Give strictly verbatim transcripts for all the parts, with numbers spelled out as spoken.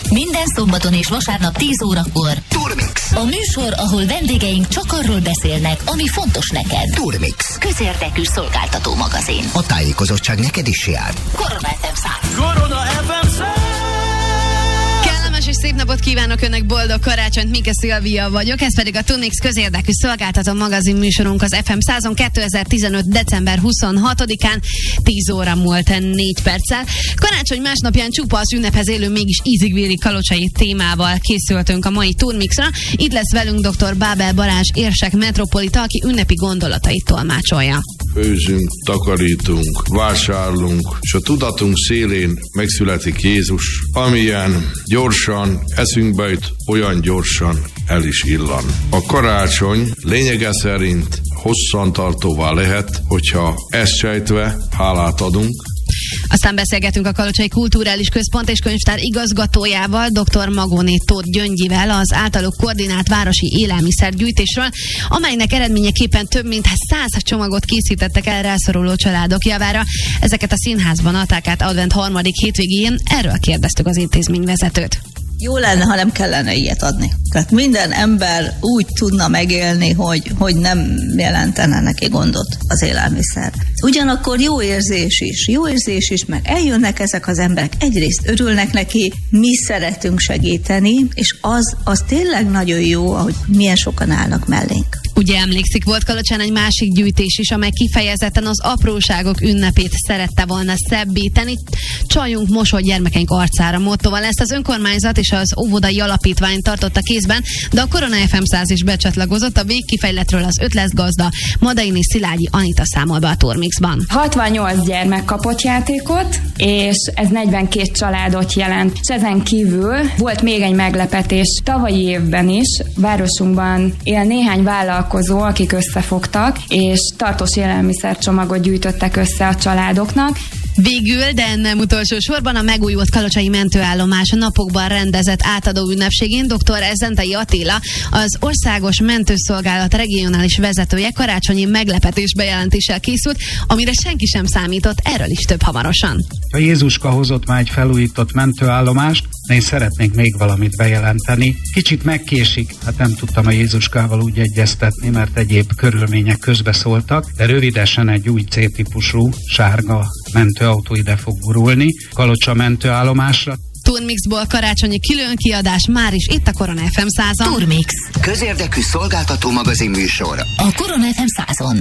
Minden szombaton és vasárnap tíz órakor Turmix. A műsor, ahol vendégeink csak arról beszélnek, ami fontos neked. Turmix. Közérdekű szolgáltató magazin. A tájékozottság neked is jár. Korona ef em száz. Korona ef em száz. És szép napot kívánok önnek, boldog karácsonyt, Mike Szilvia vagyok, ez pedig a Tunix közérdekű szolgáltató magazin műsorunk az ef em százon kétezer-tizenöt. december huszonhatodikán tíz óra múlt négy perccel. Karácsony másnapján csupa az ünnephez élő, mégis ízig-vérig kalocsai témával készültünk a mai Turmixra. Itt lesz velünk dr. Bábel Balázs érsek metropolita, aki ünnepi gondolatait tolmácsolja. Főzünk, takarítunk, vásárlunk, és a tudatunk szélén megszületik Jézus, amilyen gyorsan eszünkbe jut, olyan gyorsan el is illan. A karácsony lényege szerint hosszantartóvá lehet, hogyha ezt sejtve hálát adunk. Aztán beszélgetünk a Kalocsai Kulturális Központ és Könyvtár igazgatójával, dr. Magóné Tóth Gyöngyivel az általuk koordinált városi élelmiszergyűjtésről, amelynek eredményeképpen több mint száz csomagot készítettek el rászoruló családok javára. Ezeket a színházban adták át advent harmadik hétvégén, erről kérdeztük az intézményvezetőt. Jó lenne, ha nem kellene ilyet adni. Tehát minden ember úgy tudna megélni, hogy, hogy nem jelentene neki gondot az élelmiszer. Ugyanakkor jó érzés is, jó érzés is, mert eljönnek ezek az emberek, egyrészt örülnek neki, mi szeretünk segíteni, és az, az tényleg nagyon jó, ahogy milyen sokan állnak mellénk. Ugye emlékszik, volt Kalocsán egy másik gyűjtés is, amely kifejezetten az apróságok ünnepét szerette volna szebbíteni. Csaljunk mosoly gyermekeink arcára mottoval. Ezt az önkormányzat és az óvodai alapítvány tartotta kézben, de a Korona ef em száz is becsatlakozott. A végkifejletről az ötletgazda Madaini Szilágyi Anita számol be a Turmixban. hatvannyolc gyermek kapott játékot, és ez negyvenkét családot jelent. És ezen kívül volt még egy meglepetés. Tavalyi évben is városunkban él néhány vállalkozó, akik összefogtak, és tartós élelmiszercsomagot gyűjtöttek össze a családoknak. Végül, de nem utolsó sorban a megújult kalocsai mentőállomás napokban rendezett átadó ünnepségén dr. Zentei Attila, az Országos Mentőszolgálat regionális vezetője karácsonyi meglepetés bejelentéssel készült, amire senki sem számított, erről is több hamarosan. A Jézuska hozott már egy felújított mentőállomást, de én szeretnék még valamit bejelenteni. Kicsit megkésik, hát nem tudtam a Jézuskával úgy egyeztetni, mert egyéb körülmények közbeszóltak, de rövidesen egy új C-típusú sárga mentőautó ide fog gurulni Kalocsa mentőállomásra. Turmixból karácsonyi különkiadás már is itt a Korona ef em százon. Turmix. Közérdekű szolgáltató magazin műsor. A Korona ef em százon.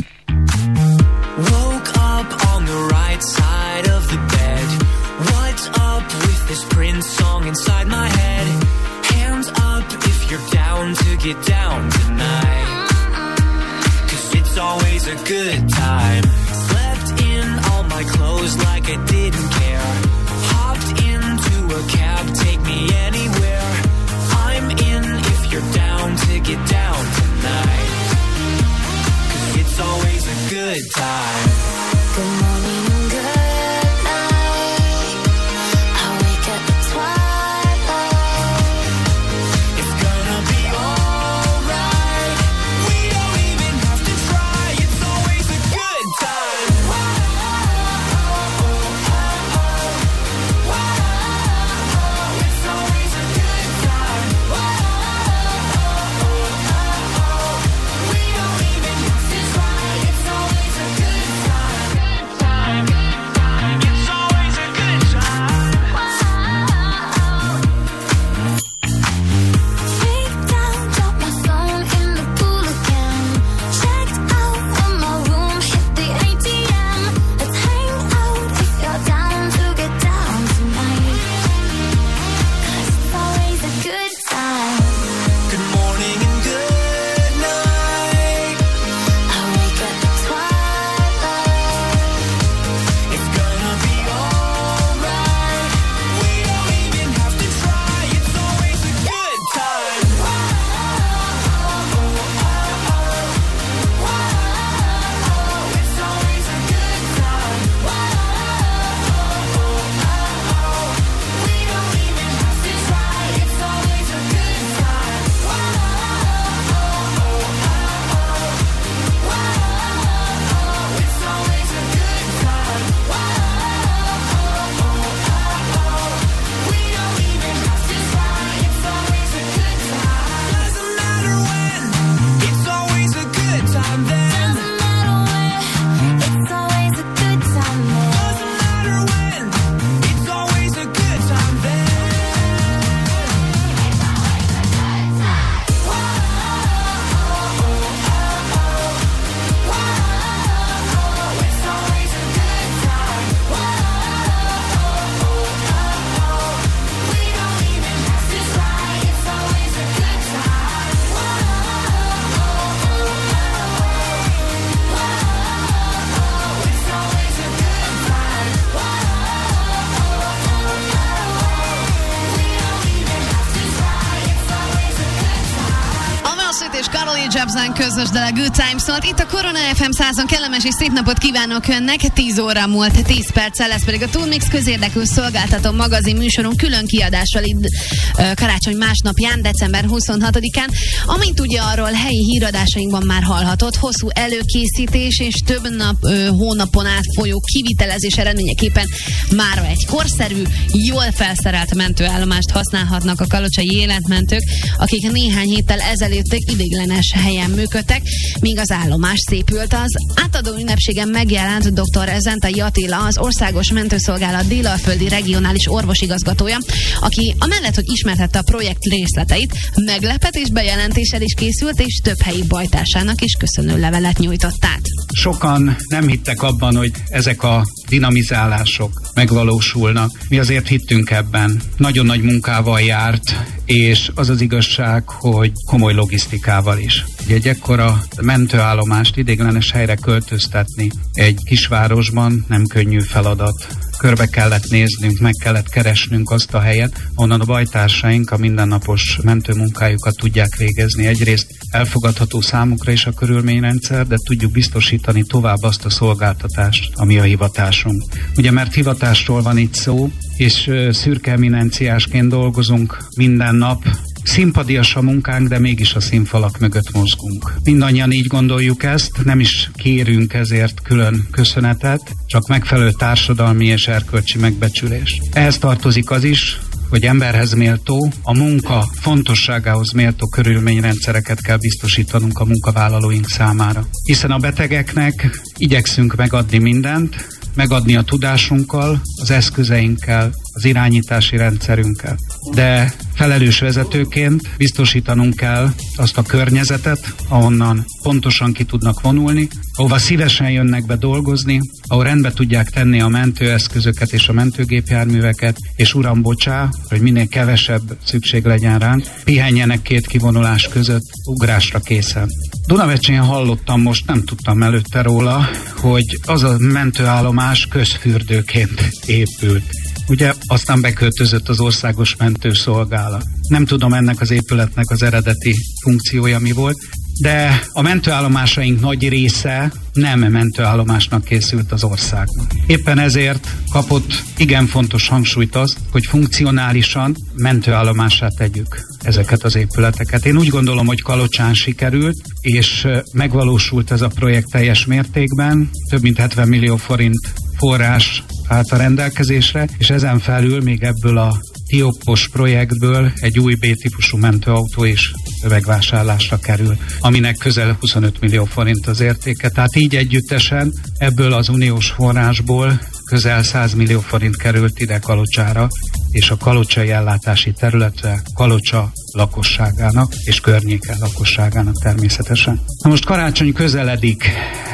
Woke up on the right side of the bed. What's up with this Prince song inside my head? Hands up if you're down to get down tonight. 'Cause it's always a good time. Slept in all my clothes like I didn't care. Hopped into a cab, take me anywhere. I'm in if you're down to get down tonight. 'Cause it's always a good time. Good morning, good night. I wake up at twilight. It's gonna be alright. We don't even have to try. It's always a good time. és Carly Jepsen közös dele Good Times szólt. Itt a Korona ef em százon kellemes és szép napot kívánok önnek. tíz óra múlt tíz perccel, lesz pedig a Tunmix közérdekű szolgáltató magazin műsorunk külön kiadással itt karácsony másnapján, december huszonhatodikán. Amint ugye arról helyi híradásainkban már hallhatott, hosszú előkészítés és több nap, ö, hónapon át folyó kivitelezés eredményeképpen mára egy korszerű, jól felszerelt mentőállomást használhatnak a kalocsai életmentők, akik néhány héttel ezelőtt ideiglenes helyen működtek, míg az állomás szépült. Az átadó ünnepségen megjelent dr. Zentai Attila, az Országos Mentőszolgálat Dél-Alföldi Regionális Orvosigazgatója, aki amellett, hogy ismertette a projekt részleteit, meglepetés bejelentéssel is készült, és több helyi bajtársának is köszönő levelet nyújtott át. Sokan nem hittek abban, hogy ezek a dinamizálások megvalósulnak. Mi azért hittünk ebben. Nagyon nagy munkával járt, és az az igazság, hogy komoly logisztikával is. Egy ekkora mentőállomást ideiglenes helyre költöztetni egy kisvárosban nem könnyű feladat. Körbe kellett néznünk, meg kellett keresnünk azt a helyet, onnan a bajtársaink a mindennapos mentőmunkájukat tudják végezni. Egyrészt elfogadható számukra is a körülményrendszer, de tudjuk biztosítani tovább azt a szolgáltatást, ami a hivatásunk. Ugye, mert hivatásról van itt szó, és szürke eminenciásként dolgozunk minden nap, szimpadias a munkánk, de mégis a színfalak mögött mozgunk. Mindannyian így gondoljuk ezt, nem is kérünk ezért külön köszönetet, csak megfelelő társadalmi és erkölcsi megbecsülés. Ehhez tartozik az is, hogy emberhez méltó, a munka fontosságához méltó körülményrendszereket kell biztosítanunk a munkavállalóink számára. Hiszen a betegeknek igyekszünk megadni mindent, megadni a tudásunkkal, az eszközeinkkel, az irányítási rendszerünkkel. De felelős vezetőként biztosítanunk kell azt a környezetet, ahonnan pontosan ki tudnak vonulni, ahova szívesen jönnek be dolgozni, ahol rendbe tudják tenni a mentőeszközöket és a mentőgépjárműveket, és uram, bocsá, hogy minél kevesebb szükség legyen ránk, pihenjenek két kivonulás között, ugrásra készen. Dunavecsén hallottam, most nem tudtam előtte róla, hogy az a mentőállomás közfürdőként épült. Ugye aztán beköltözött az Országos Mentőszolgálat. Nem tudom ennek az épületnek az eredeti funkciója mi volt, de a mentőállomásaink nagy része nem mentőállomásnak készült az országban. Éppen ezért kapott igen fontos hangsúlyt az, hogy funkcionálisan mentőállomássá tegyük ezeket az épületeket. Én úgy gondolom, hogy Kalocsán sikerült, és megvalósult ez a projekt teljes mértékben. Több mint hetven millió forint forrás állt a rendelkezésre, és ezen felül még ebből a Tiopos projektből egy új B-típusú mentőautó is megvásárlásra kerül, aminek közel huszonöt millió forint az értéke. Tehát így együttesen ebből az uniós forrásból közel száz millió forint került ide Kalocsára, és a kalocsai ellátási területre Kalocsa lakosságának és környéke lakosságának természetesen. Na most karácsony közeledik.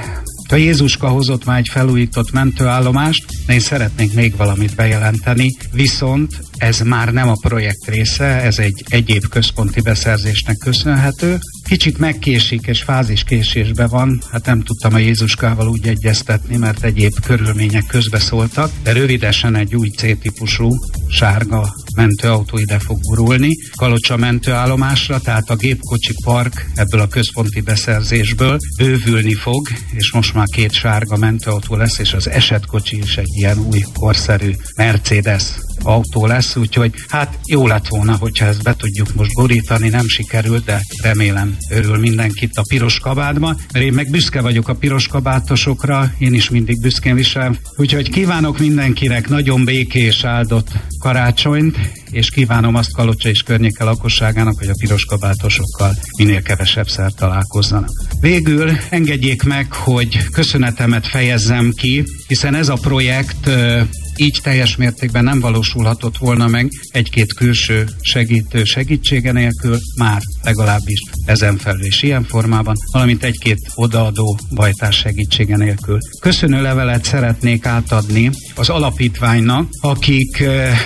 A Jézuska hozott már egy felújított mentőállomást, de én szeretnék még valamit bejelenteni, viszont ez már nem a projekt része, ez egy egyéb központi beszerzésnek köszönhető. Kicsit megkésik és fáziskésésben van, hát nem tudtam a Jézuskával úgy egyeztetni, mert egyéb körülmények közbeszóltak, de rövidesen egy új C-típusú sárga mentőautó ide fog gurulni Kalocsa mentőállomásra, tehát a gépkocsi park ebből a központi beszerzésből bővülni fog, és most már két sárga mentőautó lesz, és az esetkocsi is egy ilyen új korszerű Mercedes autó lesz, úgyhogy hát jó lett volna, hogyha ezt be tudjuk most borítani, nem sikerült, de remélem örül mindenkit a piros kabátba, mert én meg büszke vagyok a piros kabátosokra, én is mindig büszkén viselem, úgyhogy kívánok mindenkinek nagyon békés, áldott karácsonyt, és kívánom azt Kalocsa és környéke lakosságának, hogy a piros kabátosokkal minél kevesebbszer találkozzanak. Végül engedjék meg, hogy köszönetemet fejezzem ki, hiszen ez a projekt így teljes mértékben nem valósulhatott volna meg egy-két külső segítő segítsége nélkül, már legalábbis ezen felül is ilyen formában, valamint egy-két odaadó bajtárs segítsége nélkül. Köszönő levelet szeretnék átadni az alapítványnak, akik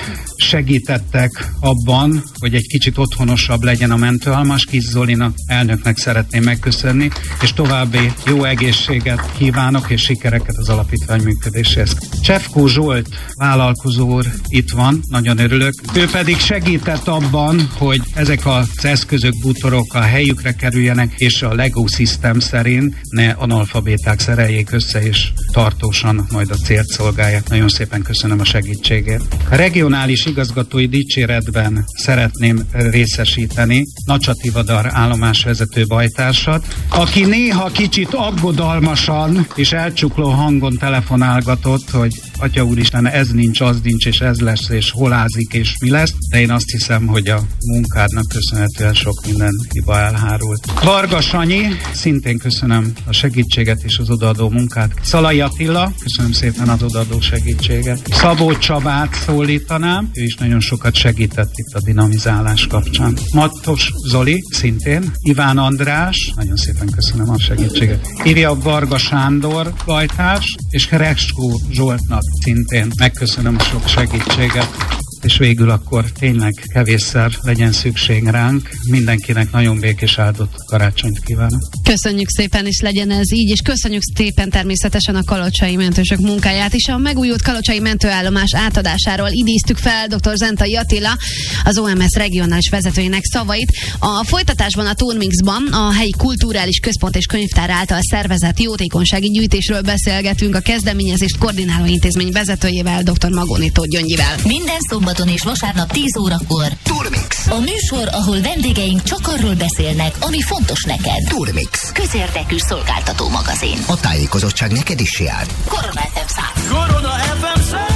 segítettek abban, hogy egy kicsit otthonosabb legyen a mentőállomány. Kis Zolinak, elnöknek szeretném megköszönni, és további jó egészséget kívánok, és sikereket az alapítvány működéséhez. Csefkó Zsolt vállalkozó úr itt van, nagyon örülök. Ő pedig segített abban, hogy ezek az eszközök, bútorok a helyükre kerüljenek, és a Lego System szerint ne analfabéták szereljék össze, és tartósan majd a célt szolgálják. Nagyon szépen köszönöm a segítségét. A regionális igazgatói dicséretben szeretném részesíteni Nacsati Vadar állomásvezető bajtársat, aki néha kicsit aggodalmasan és elcsukló hangon telefonálgatott, hogy Atya úristen, ez nincs, az nincs, és ez lesz, és hol ázik, és mi lesz, de én azt hiszem, hogy a munkádnak köszönhetően sok minden hiba elhárult. Varga Sanyi, szintén köszönöm a segítséget és az odaadó munkát. Szalai Attila, köszönöm szépen az odaadó segítséget. Szabó Csabát szólítanám, ő is nagyon sokat segített itt a dinamizálás kapcsán. Mattos Zoli, szintén. Iván András, nagyon szépen köszönöm a segítséget. Írja Varga Sándor bajtárs, és Hereskó Zsoltnak szintén megköszönöm a sok segítséget. És végül akkor tényleg kevésszer legyen szükség ránk. Mindenkinek nagyon békés áldott karácsonyt kívánok. Köszönjük szépen, és legyen ez így, és köszönjük szépen természetesen a kalocsai mentősök munkáját is. A megújult kalocsai mentőállomás átadásáról idéztük fel dr. Zentai Attila, az o em es regionális vezetőjének szavait. A folytatásban a Turmixban a helyi kulturális központ és könyvtár által szervezett jótékonysági gyűjtésről beszélgetünk a kezdeményezést koordináló intézmény vezetőjével, dr. Magoni Tóth Gyöngyivel. Minden szombaton és vasárnap tíz órakor Turmix. a műsor, ahol vendégeink csak arról beszélnek, ami fontos neked. Turmix. Közérdekű szolgáltató magazin. A tájékozottság neked is jár. Korona ef em száz. Korona ef em száz.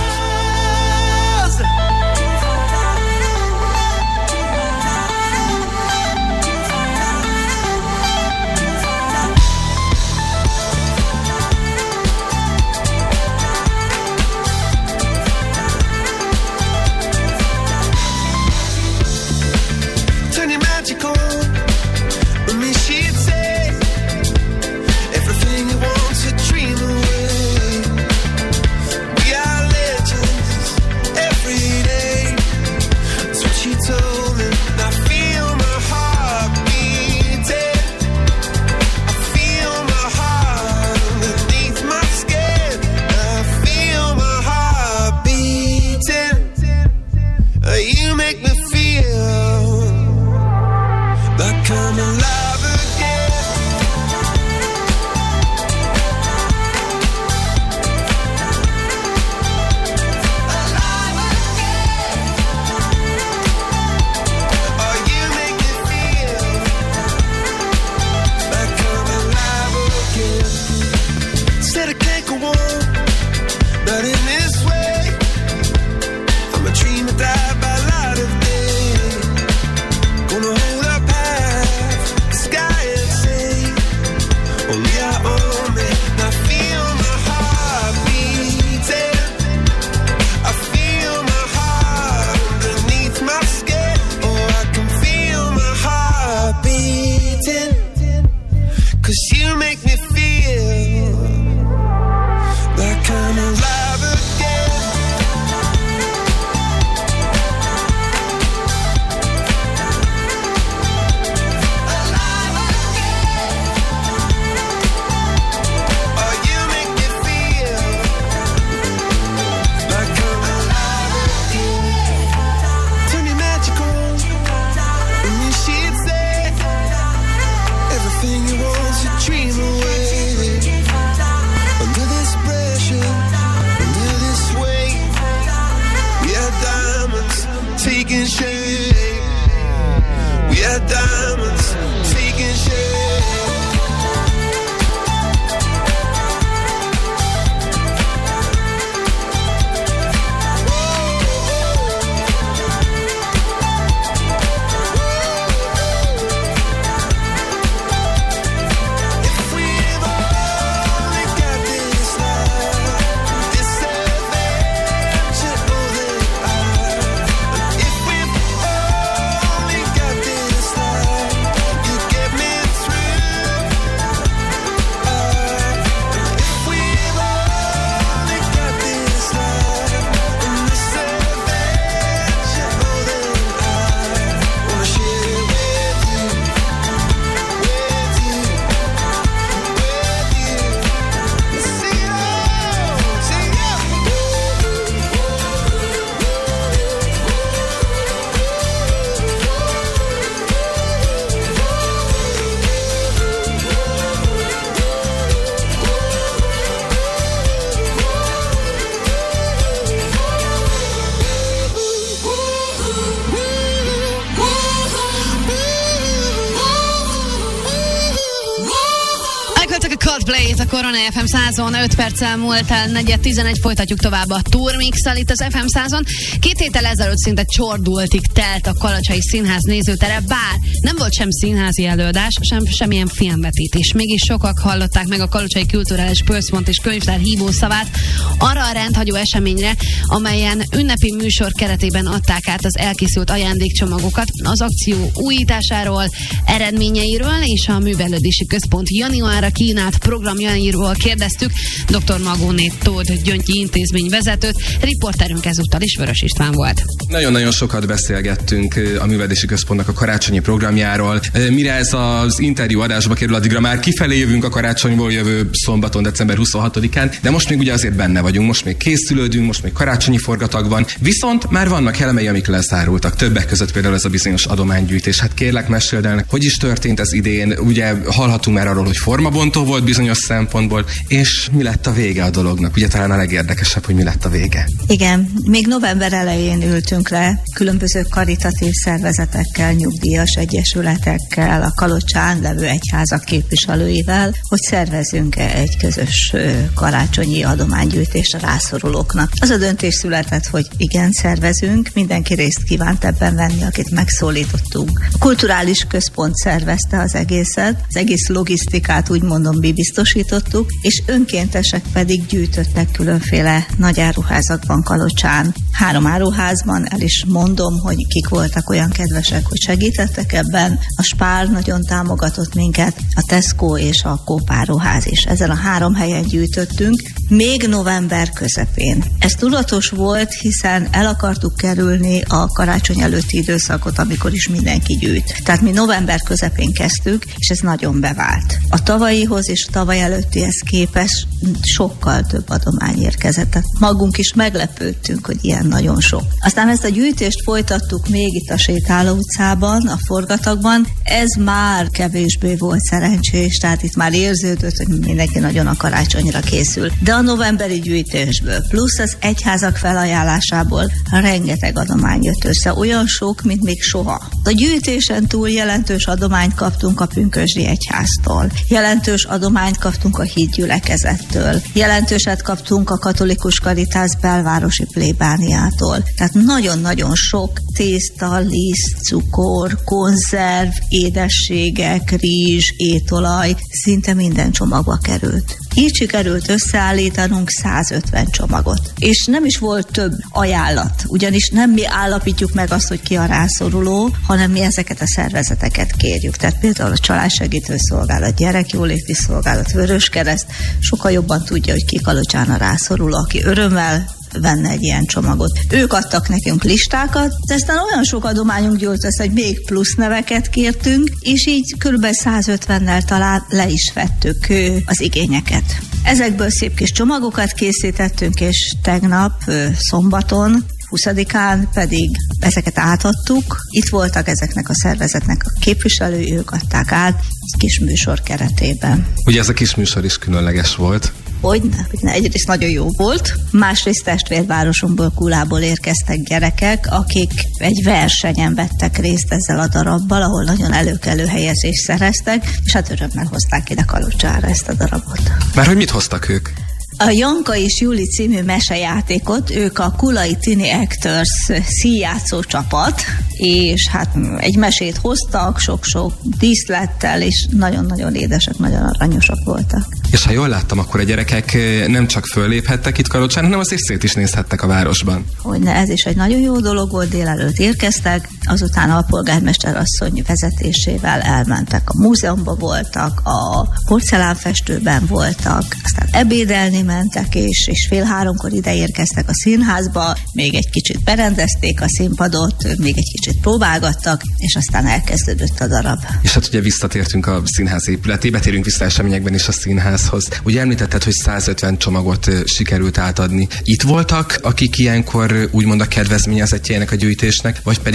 Play-t a Korona ef em százon, öt perccel múlt el, negyed tizenegy, folytatjuk tovább a Turmix-szal itt az ef em százon. Két héttel ezelőtt szinte csordultig telt a Kalocsai Színház nézőtere, bár nem volt sem színházi előadás, sem semmilyen filmvetítés. Mégis sokak hallották meg a Kalocsai Kulturális Központ és Könyvtár hívószavát arra a rendhagyó eseményre, amelyen ünnepi műsor keretében adták át az elkészült ajándékcsomagokat. Az akció újításáról, eredményeiről és a Művelődési Központ januárra kínált programjairól kérdeztük dr. Magóné Tóth Gyöngyi intézményvezetőt, riporterünk ezúttal is Vörös István volt. Nagyon-nagyon sokat beszélgettünk a Művelődési Központnak a karácsonyi programjáról. Mire ez az interjú adásba kerül, addigra már kifelé jövünk a karácsonyból jövő szombaton, december huszonhatodikán, de most még ugye azért benne vagyunk, most még készülődünk, most még karácsonyi forgatag van, viszont már vannak elemei, amik lezárultak. Többek között például ez a bizonyos adománygyűjtés. Hát kérlek, meséld el, hogy is történt ez idén? Ugye hallhatunk már arról, hogy formabontó volt bizonyos szempontból, és mi lett a vége a dolognak? Ugye talán a legérdekesebb, hogy mi lett a vége. Igen, még november elején ültünk le különböző karitatív szervezetekkel, nyugdíjas egyesületekkel, a Kalocsán levő egyházak képviselőivel, hogy szervezünk egy közös karácsonyi adománygyűjtést a rászorulóknak. Az a döntés született, hogy igen, szervezünk, mindenki részt kívánt ebben venni, akit megszólítottunk. A Kulturális Központ szervezte az egészet, az egész logisztikát úgy mondom mi biztosítottuk, és önkéntesek pedig gyűjtöttek különféle nagy áruházakban Kalocsán. Három áruházban, el is mondom, hogy kik voltak olyan kedvesek, hogy segítettek ebben. A Spár nagyon támogatott minket, a Tesco és a Coop áruház is. Ezen a három helyen gyűjtöttünk, még november közepén. Ez tudatos volt, hiszen el akartuk kerülni a karácsony előtti időszakot, amikor is mindenki gyűjt. Tehát mi november közepén kezdtük, és ez nagyon bevált. A tavalyihoz és a tavaly előttihez képest sokkal több adomány érkezett. Tehát magunk is meglepődtünk, hogy ilyen nagyon sok. Aztán ezt a gyűjtést folytattuk még itt a Sétáló utcában, a forgatagban. Ez már kevésbé volt szerencsés, tehát itt már érződött, hogy mindenki nagyon a karácsonyra készül. De a novemberi gyűjtésből, plusz az egyházak felajánlásából rengeteg adomány jött össze, olyan sok, mint még soha. A gyűjtésen túl jelentős adományt kaptunk a Pünkösdi egyháztól, jelentős adományt kaptunk a hídgyülekezettől, jelentőset kaptunk a Katolikus Karitász belvárosi plébániától. Tehát nagyon-nagyon sok tészta, liszt, cukor, konzerv, édességek, rizs, étolaj, szinte minden csomagba került. Így sikerült összeállítanunk százötven csomagot. És nem is volt több ajánlat, ugyanis nem mi állapítjuk meg azt, hogy ki a rászoruló, hanem mi ezeket a szervezeteket kérjük. Tehát például a Családsegítő Szolgálat, Gyerekjóléti Szolgálat, Vöröskereszt sokkal jobban tudja, hogy ki Kalocsán a rászoruló, aki örömmel venne egy ilyen csomagot. Ők adtak nekünk listákat, de aztán olyan sok adományunk gyűlt össze, hogy még plusz neveket kértünk, és így kb. százötvennel talán le is vettük az igényeket. Ezekből szép kis csomagokat készítettünk, és tegnap szombaton huszadikán pedig ezeket átadtuk. Itt voltak ezeknek a szervezetnek a képviselői, ők adták át kis műsor keretében. Ugye ez a kis műsor is különleges volt. Hogyne, hogyne, egyrészt nagyon jó volt, másrészt testvérvárosunkból, Kulából érkeztek gyerekek, akik egy versenyen vettek részt ezzel a darabbal, ahol nagyon előkelő helyezést szereztek, és hát örömmel hozták ide Kalocsára ezt a darabot. Már hogy mit hoztak ők? A Janka és Juli című mesejátékot, ők a Kulai Tini Actors színjátszó csapat, és hát egy mesét hoztak, sok-sok díszlettel, és nagyon-nagyon édesek, nagyon aranyosak voltak. És ha jól láttam, akkor a gyerekek nem csak fölléphettek itt Kalocsán, hanem azért szét is nézhettek a városban. Hogyne, ez is egy nagyon jó dolog volt, délelőtt érkeztek, azután a polgármester asszony vezetésével elmentek a múzeumba, voltak, a porcelánfestőben voltak, aztán ebédelni mentek, és, és fél háromkor ide érkeztek a színházba, még egy kicsit berendezték a színpadot, még egy kicsit próbálgattak, és aztán elkezdődött a darab. És hát ugye visszatértünk a színház épületébe, térünk vissza eseményekben is a színházhoz. Ugye említetted, hogy százötven csomagot sikerült átadni. Itt voltak, akik ilyenkor úgymond a kedvezményezettjeinek a gyűjtésnek, vagy pedig azért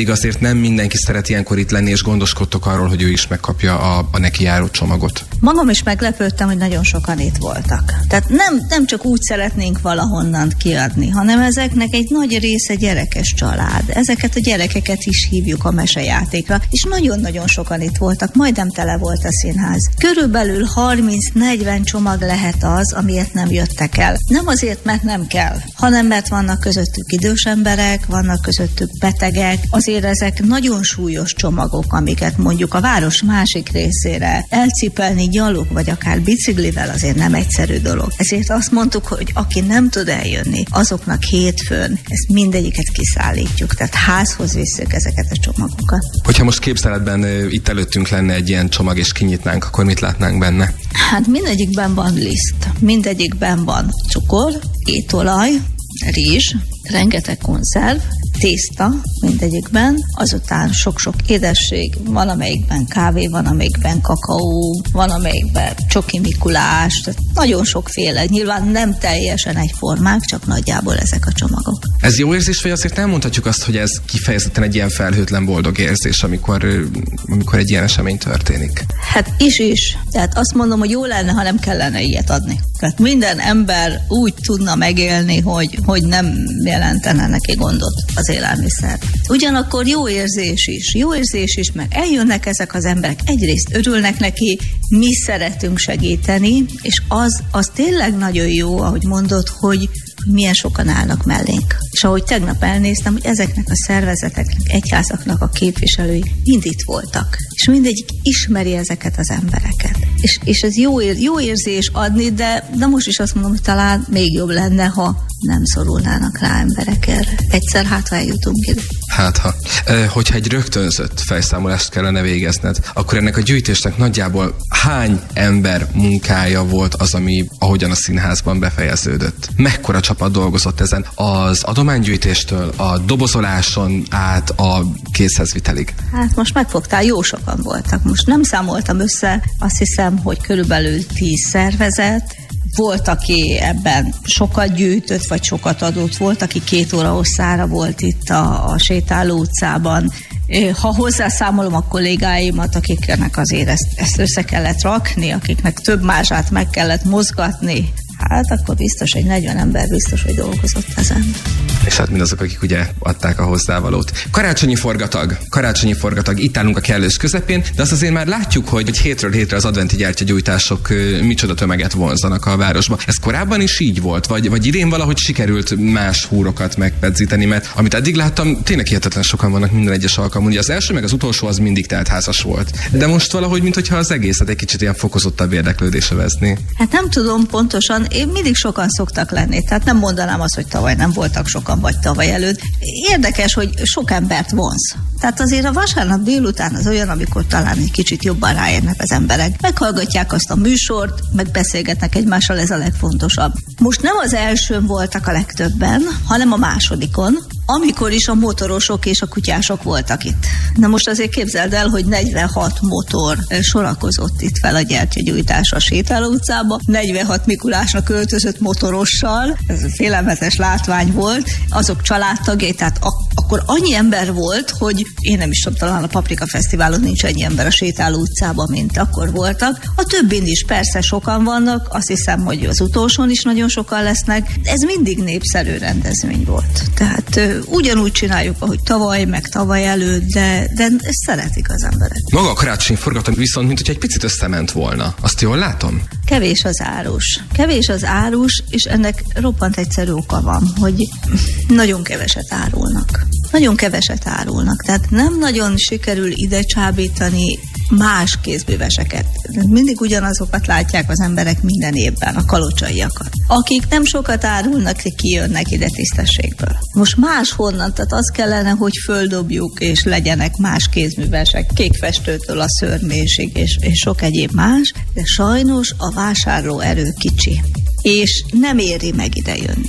nem mindenki szeret ilyenkor itt lenni, és gondoskodtok arról, hogy ő is megkapja a, a neki járó csomagot. Magam is meglepődtem, hogy nagyon sokan itt voltak. Tehát nem, nem csak úgy szeretnénk valahonnan kiadni, hanem ezeknek egy nagy része gyerekes család. Ezeket a gyerekeket is hívjuk a mesejátékra, és nagyon-nagyon sokan itt voltak, majdnem tele volt a színház. Körülbelül harminc-negyven csomag lehet az, amiért nem jöttek el. Nem azért, mert nem kell, hanem mert vannak közöttük idős emberek, vannak közöttük betegek. Azért ezek nagyon súlyos csomagok, amiket mondjuk a város másik részére elcipelni gyalog, vagy akár biciklivel azért nem egyszerű dolog. Ezért azt mondtuk, hogy aki nem tud eljönni, azoknak hétfőn ezt mindegyiket kiszállítjuk, tehát házhoz visszük ezeket a csomagokat. Hogyha most képzeletben itt előttünk lenne egy ilyen csomag, és kinyitnánk, akkor mit látnánk benne? Hát mindegyikben van liszt, mindegyikben van cukor, étolaj, rizs, rengeteg konzerv, tészta mindegyikben, azután sok-sok édesség, van amelyikben kávé, van amelyikben kakaó, van amelyikben csoki Mikulás, tehát nagyon sokféle, nyilván nem teljesen egyformák, csak nagyjából ezek a csomagok. Ez jó érzés, vagy azért nem mondhatjuk azt, hogy ez kifejezetten egy ilyen felhőtlen boldog érzés, amikor, amikor egy ilyen esemény történik? Hát is-is. Tehát azt mondom, hogy jó lenne, ha nem kellene ilyet adni. Tehát minden ember úgy tudna megélni, hogy, hogy nem jelentene neki gondot az élelmiszer. Ugyanakkor jó érzés is, jó érzés is, meg eljönnek ezek az emberek, egyrészt örülnek neki, mi szeretünk segíteni, és az, az tényleg nagyon jó, ahogy mondod, hogy milyen sokan állnak mellénk. És ahogy tegnap elnéztem, hogy ezeknek a szervezeteknek, egyházaknak a képviselői mind itt voltak. És mindegyik ismeri ezeket az embereket. És, és ez jó, ér, jó érzés adni, de, de most is azt mondom, hogy talán még jobb lenne, ha nem szorulnának rá emberek erre. Egyszer hát, ha eljutunk ide. Hát, ha. E, hogyha egy rögtönzött fejszámolást kellene végezned, akkor ennek a gyűjtésnek nagyjából hány ember munkája volt az, ami ahogyan a színházban befejeződött? Mekkora csapat dolgozott ezen? Az adománygyűjtéstől, a dobozoláson át a készhezvitelig? Hát most megfogtál, jó sokan voltak. Most nem számoltam össze, azt hiszem, hogy körülbelül tíz szervezet. Volt, aki ebben sokat gyűjtött, vagy sokat adott, volt, aki két óra hosszára volt itt a, a sétáló utcában. Ha hozzászámolom a kollégáimat, akiknek azért ezt, ezt össze kellett rakni, akiknek több mázsát meg kellett mozgatni, hát akkor biztos, hogy negyven ember biztos, hogy dolgozott ezen. És hát mindazok, akik ugye adták a hozzávalót. Karácsonyi forgatag, karácsonyi forgatag, itt állunk a kellős közepén, de azt azért már látjuk, hogy hétről hétre az adventi gyertyagyújtások micsoda tömeget vonzanak a városba. Ez korábban is így volt? Vagy, vagy idén valahogy sikerült más húrokat megpedzíteni? Mert amit eddig láttam, tényleg hihetetlen sokan vannak minden egyes alkalmon. Ugye az első meg az utolsó az mindig teltházas volt. De most valahogy, mintha az egészet egy kicsit ilyen fokozottabb érdeklődésre vezni. Hát nem tudom pontosan, én mindig sokan szoktak lenni, tehát nem mondanám azt, hogy tavaly nem voltak sokan, vagy tavaly előtt. Érdekes, hogy sok embert vonz. Tehát azért a vasárnap délután az olyan, amikor talán egy kicsit jobban ráérnek az emberek. Meghallgatják azt a műsort, meg beszélgetnek egymással, ez a legfontosabb. Most nem az elsőn voltak a legtöbben, hanem a másodikon, amikor is a motorosok és a kutyások voltak itt. Na most azért képzeld el, hogy negyvenhat motor sorakozott itt fel a gyertyagyújtásra a Sétáló utcába, negyvenhat Mikulásnak öltözött motorossal, ez félelmetes látvány volt, azok családtagjai, tehát ak- akkor annyi ember volt, hogy én nem is tudom, talán a Paprika Fesztiválon nincs annyi ember a Sétáló utcában, mint akkor voltak. A többin is persze sokan vannak, azt hiszem, hogy az utolsón is nagyon sokan lesznek. Ez mindig népszerű rendezvény volt. Tehát ö, ugyanúgy csináljuk, ahogy tavaly, meg tavaly előtt, de, de ezt szeretik az emberek. Maga a karácsonyi forgatom viszont, mint hogy egy picit összement volna. Azt jól látom? Kevés az árus. Kevés az árus, és ennek roppant egyszerű oka van, hogy nagyon keveset árulnak. Nagyon keveset árulnak, tehát nem nagyon sikerül ide csábítani más kézműveseket. Mindig ugyanazokat látják az emberek minden évben, a kalocsaiakat. Akik nem sokat árulnak, kijönnek ide tisztességből. Most máshonnan, tehát az kellene, hogy földobjuk, és legyenek más kézművesek, kékfestőtől a szörmésig, és, és sok egyéb más, de sajnos a vásárló erő kicsi, és nem éri meg ide jönni.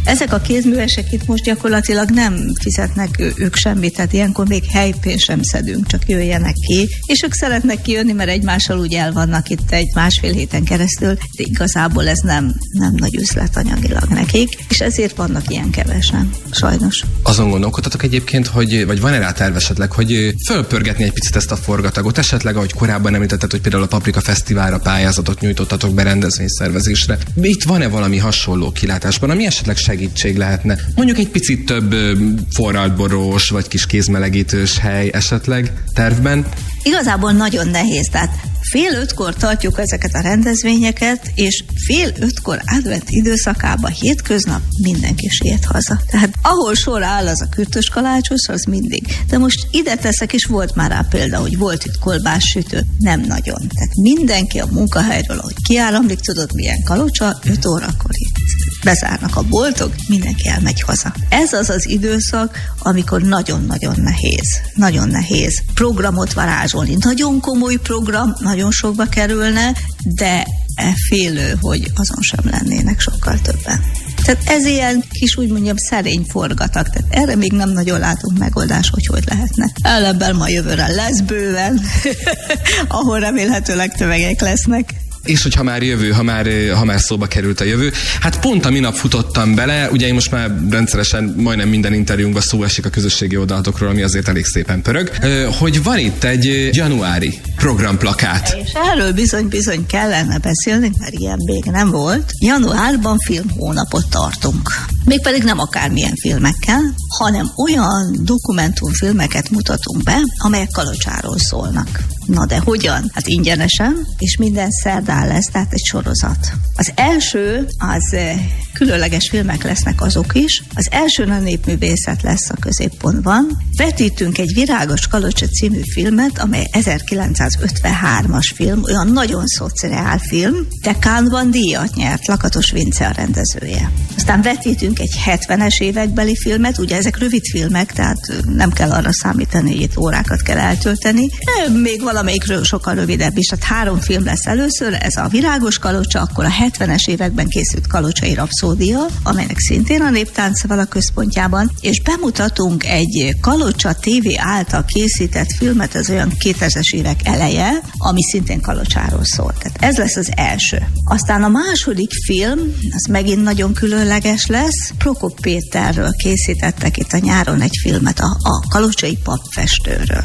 Ezek a kézművesek itt most gyakorlatilag nem fizetnek ő, ők semmit, tehát ilyenkor még helypénzt sem szedünk, csak jöjjenek ki, és ők szeretnek kijönni, mert egymással úgy el vannak itt egy másfél héten keresztül, de igazából ez nem, nem nagy üzlet anyagilag nekik, és ezért vannak ilyen kevesen, sajnos. Azon gondolkodtatok egyébként, hogy, vagy van-e rá terv esetleg, hogy fölpörgetni egy picit ezt a forgatagot, esetleg, ahogy korábban említetted, hogy például a Paprika Fesztiválra pályázatot nyújtottatok be rendezvényszervezésre. Itt van-e valami hasonló kilátásban, ami esetleg segítség lehetne? Mondjuk egy picit több forraltborós, vagy kis kézmelegítős hely esetleg tervben? Igazából nagyon nehéz, tehát fél ötkor tartjuk ezeket a rendezvényeket, és fél ötkor advent időszakában hétköznap mindenki siet haza. Tehát ahol sor áll az a kürtös kalácsos, az mindig. De most ide teszek, és volt már rá példa, hogy volt itt kolbássütő, nem nagyon. Tehát mindenki a munkahelyről, ahogy kiáramlik, tudod milyen kalocsa, öt órakor itt bezárnak a boltok, mindenki elmegy haza. Ez az az időszak, amikor nagyon-nagyon nehéz. Nagyon nehéz programot varázsolni. Nagyon komoly program, nagyon sokba kerülne, de félő, hogy azon sem lennének sokkal többen. Tehát ez ilyen kis, úgy mondjam, szerény forgatag. Tehát erre még nem nagyon látunk megoldást, hogy hogy lehetne. Ellenben ma jövőre lesz bőven, ahol remélhetőleg tömegek lesznek. És hogyha már jövő, ha már, ha már szóba került a jövő, hát pont a minap futottam bele, ugye én most már rendszeresen majdnem minden interjúnkban szó esik a közösségi oldalatokról, ami azért elég szépen pörög, hogy van itt egy januári programplakát. És erről bizony-bizony kellene beszélni, mert ilyen még nem volt. Januárban filmhónapot tartunk. Mégpedig nem akármilyen filmekkel, hanem olyan dokumentumfilmeket mutatunk be, amelyek Kalocsáról szólnak. Na de hogyan? Hát ingyenesen, és minden szerdán lesz, tehát egy sorozat. Az első, az különleges filmek lesznek azok is. Az elsőn a népművészet lesz a középpontban. Vetítünk egy Virágos Kalocsa című filmet, amely ezerkilencszázötvenhármas film, olyan nagyon szociál film, de Cannes-ban díjat nyert, Lakatos Vince a rendezője. Aztán vetítünk egy hetvenes évekbeli filmet, ugye ezek rövid filmek, tehát nem kell arra számítani, hogy itt órákat kell eltölteni. Még valamelyikről sokkal rövidebb is, tehát három film lesz először, ez a Virágos Kalocsa, akkor a hetvenes években készült Kalocsai Rapszódia, amelynek szintén a Néptánc van a központjában, és bemutatunk egy Kalocsa té vé által készített filmet, ez olyan kétezres évek eleje, ami szintén Kalocsáról szól. Tehát ez lesz az első. Aztán a második film, az megint nagyon különleges lesz, Prokop Péterről készítettek itt a nyáron egy filmet, a, a kalocsai papfestőről.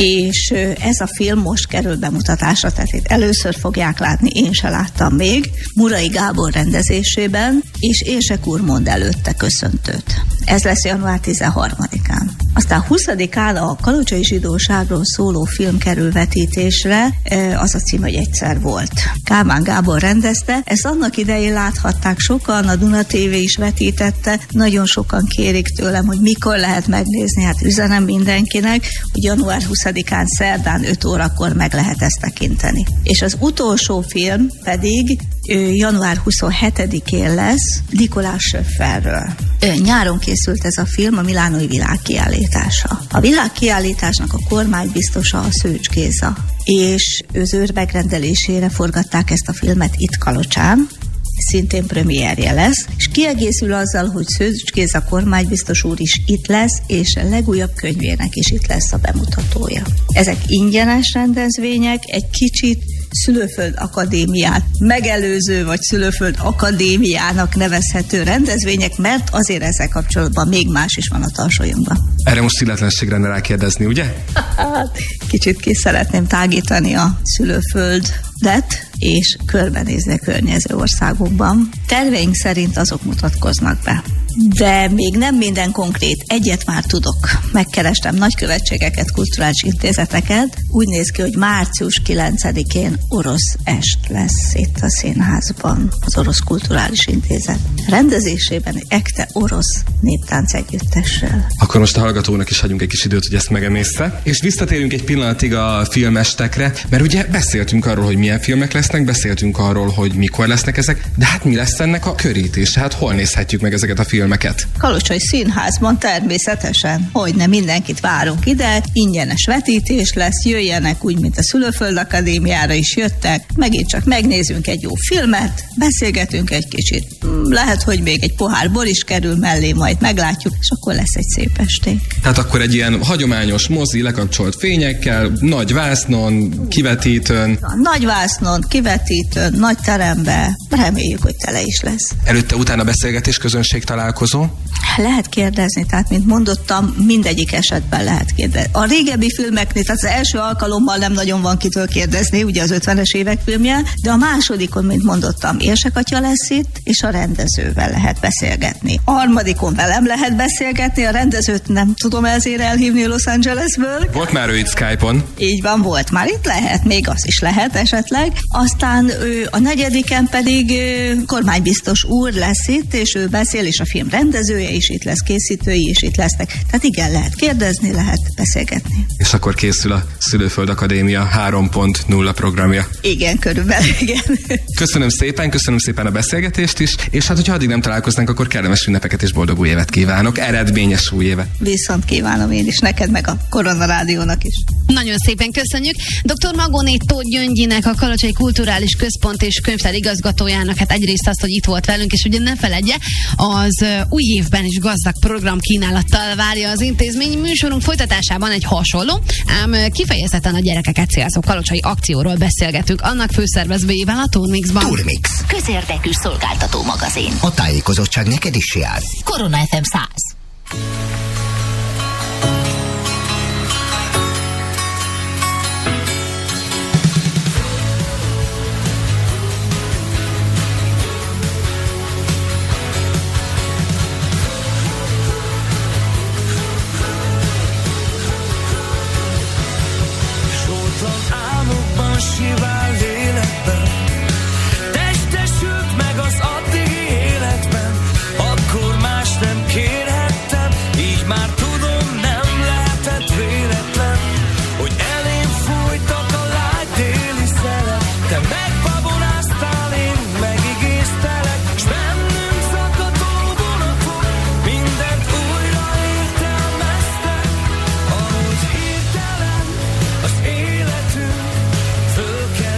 És ez a film most kerül bemutatásra, tehát itt először fogják látni, én se láttam még, Murai Gábor rendezésében, és Érsek úr mond előtte köszöntőt. Ez lesz január tizenharmadikán. Aztán huszadikán a kalocsai zsidóságról szóló film kerül vetítésre, az a cím, hogy Egyszer volt. Kálmán Gábor rendezte, ezt annak idején láthatták sokan, a Duna té vé is vetítette, nagyon sokan kérik tőlem, hogy mikor lehet megnézni, hát üzenem mindenkinek, hogy január huszadikán szerdán öt órakor meg lehet ezt tekinteni. És az utolsó film pedig január huszonhetedikén lesz, Nikolás Söfferről. Nyáron készült ez a film, a milánói világkiállítása. A világkiállításnak a kormánybiztosa a Szőcs Géza, és az ő megrendelésére forgatták ezt a filmet itt Kalocsán, szintén premierje lesz, és kiegészül azzal, hogy Szőcs Géza kormánybiztos úr is itt lesz, és a legújabb könyvének is itt lesz a bemutatója. Ezek ingyenes rendezvények, egy kicsit Szülőföld Akadémiát megelőző, vagy Szülőföld Akadémiának nevezhető rendezvények, mert azért ezzel kapcsolatban még más is van a tarsolyunkban. Erre most illetlenségre ne rákérdezni, ugye? Kicsit ki szeretném tágítani a szülőföldet, és körbenézni a környező országokban. Terveink szerint azok mutatkoznak be. De még nem minden konkrét, egyet már tudok. Megkerestem nagykövetségeket, kulturális intézeteket. Úgy néz ki, hogy március kilencedikén orosz est lesz itt a színházban, az Orosz Kulturális Intézet rendezésében egy ekte orosz néptánc együttessel. Akkor most a hallgatónak is hagyunk egy kis időt, hogy ezt megemészte. És visszatérünk egy pillanatig a filmestekre, mert ugye beszéltünk arról, hogy milyen filmek lesznek, beszéltünk arról, hogy mikor lesznek ezek, de hát mi lesz ennek a körítése? Hát hol nézhetjük meg ezeket a filmeket? Kalocsai Színházban természetesen. Hogyne, mindenkit várunk ide, ingyenes vetítés lesz, jöjjenek úgy, mint a Szülőföld Akadémiára is jöttek, megint csak megnézünk egy jó filmet, beszélgetünk egy kicsit, lehet, hogy még egy pohár bor is kerül mellé, majd meglátjuk, és akkor lesz egy szép esték. Hát akkor egy ilyen hagyományos mozi, lekapcsolt fényekkel, nagy vásznon, kivetítőn. Nagy vásznon, kivetítőn, nagy terembe, reméljük, hogy tele is lesz. Előtte-utána beszélgetés, közönség találkozó? Lehet kérdezni, tehát mint mondottam, mindegyik esetben lehet kérdezni. A régebbi filmeknél, tehát az első alkalommal nem nagyon van kitől kérdezni, ugye az ötvenes évek filmje, de a másodikon, mint mondottam, Érsek atya lesz itt, és a rendezővel lehet beszélgetni. A harmadikon velem lehet beszélgetni, a rendezőt nem tudom ezért elhívni Los Angelesből. Volt már ő itt Skype-on? Így van, volt már itt lehet, még az is lehet esetleg. Aztán ő, a negyediken pedig ő, kormánybiztos úr lesz itt, és ő beszél, és a film rendezője is itt lesz, készítői is itt lesznek. Tehát igen, lehet kérdezni, lehet beszélgetni. És akkor készül a Szülőföld Akadémia három pont nulla programja. Igen, körülbelül, igen. Köszönöm szépen, köszönöm szépen a beszélgetést is, és hát, hogyha addig nem találkoznánk, akkor kellemes ünnepeket és boldog új évet kívánok, eredményes új évet. Viszont kívánom én is, neked meg a Korona Rádiónak is. Nagyon szépen köszönjük. doktor Magoné Tóth Gyöngyinek, a Kalocsai Kulturális Központ és Könyvtár igazgatójának, hát egyrészt azt, hogy itt volt velünk, és ugye ne feledje, az új évben is gazdag program kínálattal várja az intézmény. Műsorunk folytatásában egy hasonló, ám kifejezetten a gyerekeket célzó kalocsai akcióról beszélgetünk. Annak főszervezőjével a Turmixban. Turmix. Közérdekű szolgáltató magazin. A tájékozottság neked is jár. Korona ef em száz. Sivál lélekben, testesült meg az addigi életben, akkor más nem kérhettem, így már tudom, nem lehetett véletlen, hogy elém fújtak a lágy déli szelek, te megbabonáztál, én megigéztelek, s bennünk zakató vonatok, mindent újra értelmeztek, ahogy hirtelen az életünk fölkel.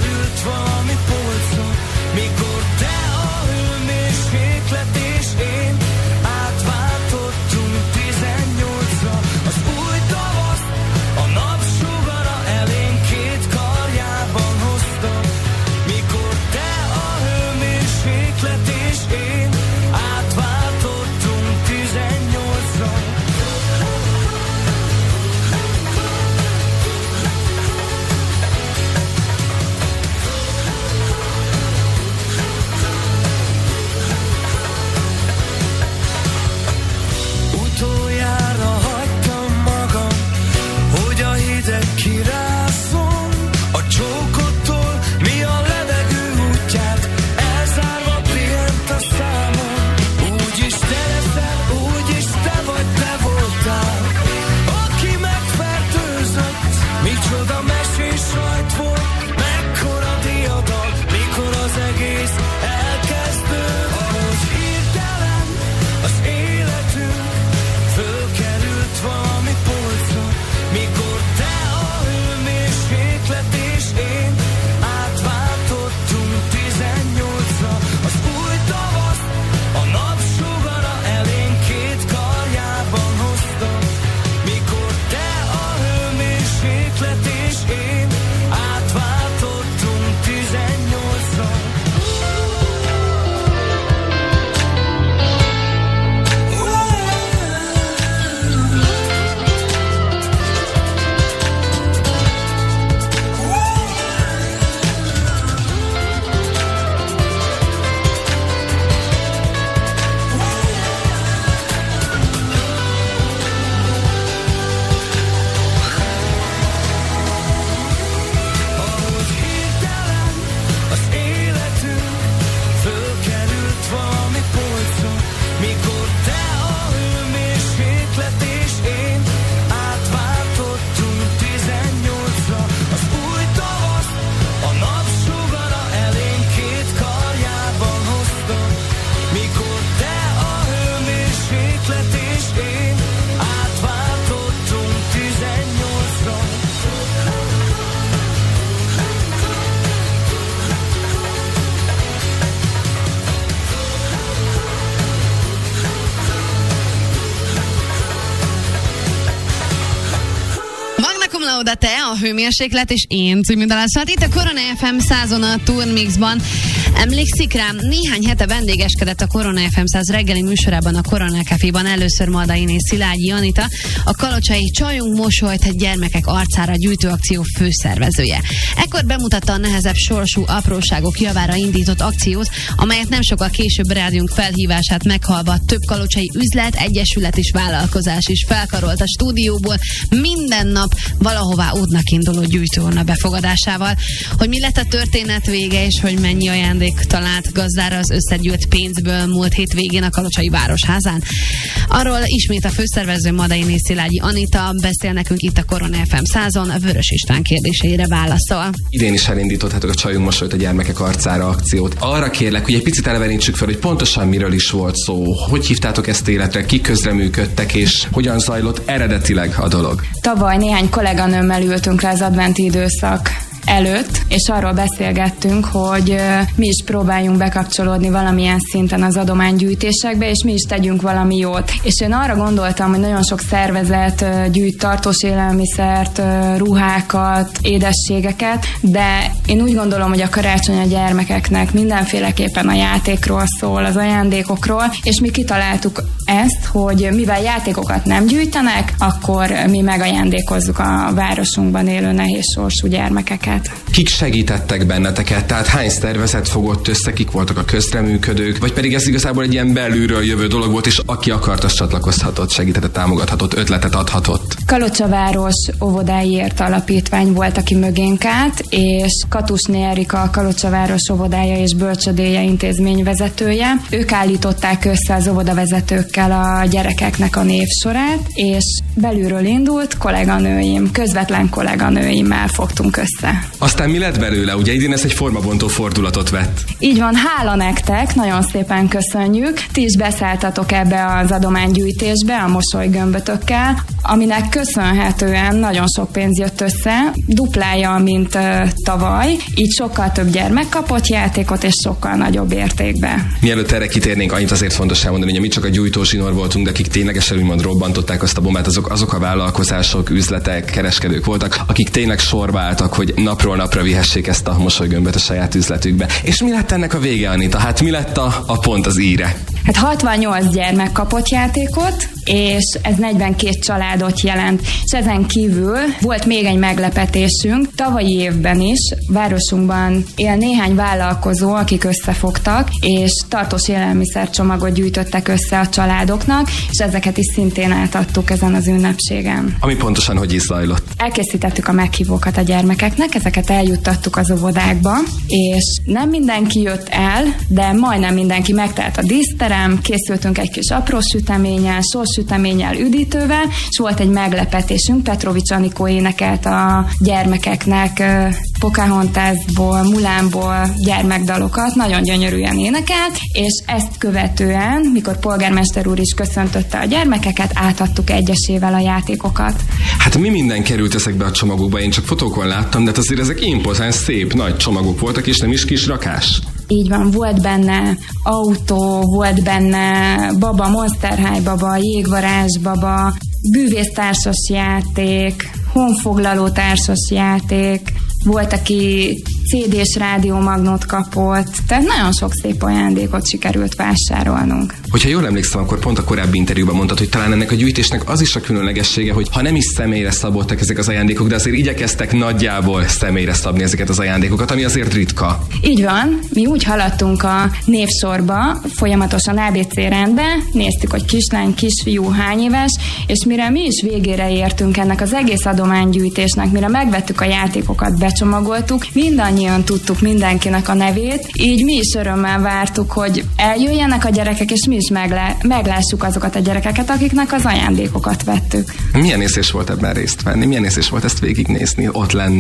oda te, a hőmérséklet és én című dalászat. Itt a Korona ef em százon a Turmixban. Emlékszik rám, néhány hete vendégeskedett a Korona ef em száz reggeli műsorában, a Korona Caféban először Madai és Szilágyi Anita, a kalocsai Csajunk mosolyt gyermekek arcára gyűjtőakció főszervezője. Ekkor bemutatta a nehezebb sorsú apróságok javára indított akciót, amelyet nem sokkal később rádiónk felhívását meghalva több kalocsai üzlet, egyesület és vállalkozás is felkarolt a stúdióból minden nap valahová útnak induló gyűjtőurna befogadásával. Hogy mi lett a történet vége, és hogy mennyi ajándék talált gazdára az összegyűlt pénzből múlt hétvégén a Kalocsai Városházán. Arról ismét a főszervező Madai Szilágyi Anita beszél nekünk itt a Korona ef em százon, a Vörös István kérdéseire válaszol. Idén is elindítottátok a Csajunk mosolyt a gyermekek arcára akciót. Arra kérlek, hogy egy picit elevenítsük fel, hogy pontosan miről is volt szó, hogy hívtátok ezt életre, kik közreműködtek, és hogyan zajlott eredetileg a dolog. Tavaly néhány kolléganőmmel ültünk le az adventi időszak előtt, és arról beszélgettünk, hogy mi is próbáljunk bekapcsolódni valamilyen szinten az adománygyűjtésekbe, és mi is tegyünk valami jót. És én arra gondoltam, hogy nagyon sok szervezet gyűjt tartós élelmiszert, ruhákat, édességeket, de én úgy gondolom, hogy a karácsony a gyermekeknek mindenféleképpen a játékról szól, az ajándékokról, és mi kitaláltuk ezt, hogy mivel játékokat nem gyűjtenek, akkor mi megajándékozzuk a városunkban élő nehézsorsú gyermekeket. Kik segítettek benneteket? Tehát hány szervezet fogott össze, kik voltak a közreműködők, vagy pedig ez igazából egy ilyen belülről jövő dolog volt, és aki akart, az csatlakozhatott, segített, támogathatott, ötletet adhatott? Kalocsaváros óvodáiért alapítvány volt, aki mögénk állt, és Katusné Erika, a Kalocsaváros óvodája és bölcsödéje intézményvezetője. Ők állították össze az óvodavezetőkkel a gyerekeknek a névsorát, és belülről indult kolléganőim, közvetlen kolléganőimmel fogtunk össze. Aztán mi lett belőle? Ugye idén ez egy formabontó fordulatot vett. Így van, hála nektek, nagyon szépen köszönjük. Ti is beszálltatok ebbe az adománygyűjtésbe a mosolygömbötökkel, aminek köszönhetően nagyon sok pénz jött össze, duplája, mint uh, tavaly, így sokkal több gyermek kapott játékot, és sokkal nagyobb értékbe. Mielőtt erre kitérnénk, annyit azért fontos elmondani, hogy mi csak a gyújtózsinór voltunk, de akik ténylegesen úgymond robbantották azt a bombát, azok, azok a vállalkozások, üzletek, kereskedők voltak, akik tényleg sorba álltak, hogy napról napra vihessék ezt a mosolygömböt a saját üzletükbe. És mi lett ennek a vége, Anita? Hát mi lett a, a pont, az íre? Hát hatvannyolc gyermek kapott játékot, és ez negyvenkét családot jelent. És ezen kívül volt még egy meglepetésünk. Tavalyi évben is városunkban él néhány vállalkozó, akik összefogtak, és tartós élelmiszercsomagot gyűjtöttek össze a családoknak, és ezeket is szintén átadtuk ezen az ünnepségen. Ami pontosan hogy is zajlott? Elkészítettük a meghívókat a gyermekeknek, ezeket eljuttattuk az óvodákba, és nem mindenki jött el, de majdnem mindenki, megtelt a díszterem, készültünk egy kis apró süteménnyel, sorsüteménnyel, üdítővel, és volt egy meglepetésünk, Petrovics Anikó énekelt a gyermekeknek Pocahontasból, Mulánból gyermekdalokat, nagyon gyönyörűen énekelt, és ezt követően, mikor polgármester úr is köszöntötte a gyermekeket, átadtuk egyesével a játékokat. Hát mi minden került ezekbe a csomagokba? Én csak fotókon láttam, de hát azért ezek impozáns, szép, nagy csomagok voltak, és nem is kis rakás. Így van, volt benne autó, volt benne baba, Monster High baba, jégvarázs baba, bűvésztársas játék, honfoglaló társas játék, volt, aki cé dés rádiómagnót kapott, tehát nagyon sok szép ajándékot sikerült vásárolnunk. Hogyha jól emlékszem, akkor pont a korábbi interjúban mondtad, hogy talán ennek a gyűjtésnek az is a különlegessége, hogy ha nem is személyre szabottak ezek az ajándékok, de azért igyekeztek nagyjából személyre szabni ezeket az ajándékokat, ami azért ritka. Így van, mi úgy haladtunk a névsorba, folyamatosan á bé cé rendben, néztük, hogy kislány, kisfiú hány éves, és mire mi is végére értünk ennek az egész adománygyűjtésnek, mire megvettük a játékokat, becsomagoltuk, mindannyian tudtuk mindenkinek a nevét, így mi is örömmel vártuk, hogy eljöjjenek a gyerekek, és mi is meglá- meglássuk azokat a gyerekeket, akiknek az ajándékokat vettük. Milyen érzés volt ebben részt venni? Milyen érzés volt ezt végignézni, ott lenni?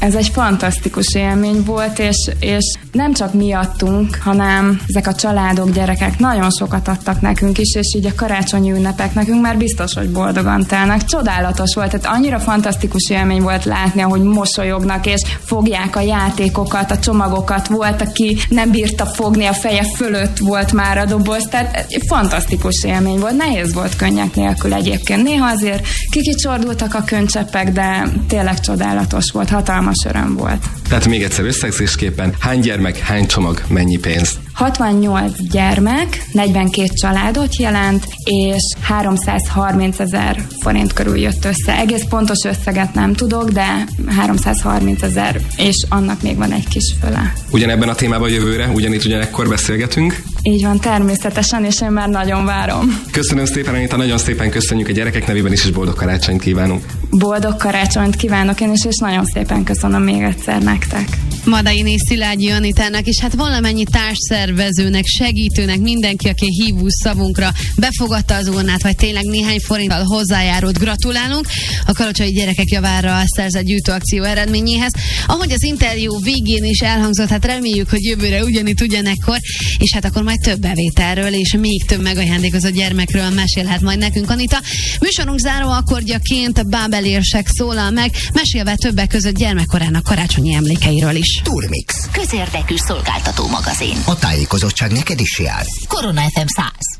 Ez egy fantasztikus élmény volt, és, és nem csak miattunk, hanem ezek a családok, gyerekek nagyon sokat adtak nekünk is, és így a karácsonyi ünnepek nekünk már biztos, hogy boldogan telnek. Csodálatos volt, tehát annyira fantasztikus élmény volt látni, ahogy mosolyognak, és fogják a játékokat, a csomagokat. Volt, aki nem bírta fogni, a feje fölött volt már a doboz, tehát fantasztikus élmény volt. Nehéz volt könnyek nélkül egyébként. Néha azért kikicsordultak a könycseppek, de tényleg csodálatos volt, hatalmas öröm volt. Tehát még egyszer összegzésképpen, hány gyermek, hány csomag, mennyi pénz? hatvannyolc gyermek, negyvenkét családot jelent, és háromszázharminc ezer forint körül jött össze. Egész pontos összeget nem tudok, de háromszázharminc ezer, és annak még van egy kis föle. Ugyanebben a témában jövőre, ugyanitt ugyanekkor beszélgetünk? Így van, természetesen, és én már nagyon várom. Köszönöm szépen, Anita, nagyon szépen köszönjük a gyerekek nevében is, és boldog karácsonyt kívánunk. Boldog karácsonyt kívánok én is, és nagyon szépen köszönöm még egyszer nektek. Madainé Szilágyi Anitának, és hát valamennyi társszervezőnek, segítőnek, mindenki, aki hívó szavunkra befogadta az urnát, vagy tényleg néhány forinttal hozzájárult, gratulálunk a kalocsai gyerekek javára szerzett gyűjtőakció eredményéhez. Ahogy az interjú végén is elhangzott, hát reméljük, hogy jövőre ugyanitt ugyanekkor, és hát akkor majd több bevételről és még több megajándékozott gyermekről mesélhet majd nekünk Anita. Műsorunk záró akkordjaként Bábel érsek szólal meg, mesélve többek között gyermekkorának karácsonyi emlékeiről is. Turmix. Közérdekű szolgáltató magazin. A tájékozottság neked is jár. Korona ef em száz.